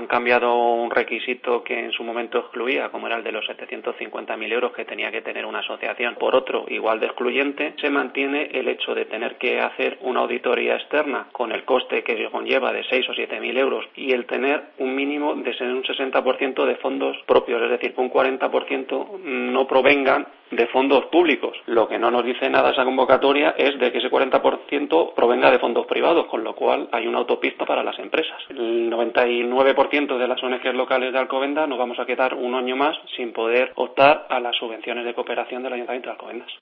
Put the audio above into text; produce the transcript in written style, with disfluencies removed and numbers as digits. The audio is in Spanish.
Han cambiado un requisito que en su momento excluía, como era el de los 750.000 euros que tenía que tener una asociación, por otro igual de excluyente. Se mantiene el hecho de tener que hacer una auditoría externa con el coste que conlleva de 6 o 7.000 euros y el tener un mínimo de ser un 60% de fondos propios, es decir, que un 40% no provengan de fondos públicos. Lo que no nos dice nada esa convocatoria es de que ese 40% provenga de fondos privados, con lo cual hay una autopista para las empresas. El 99% de las ONGs locales de Alcobendas nos vamos a quedar un año más sin poder optar a las subvenciones de cooperación del Ayuntamiento de Alcobendas.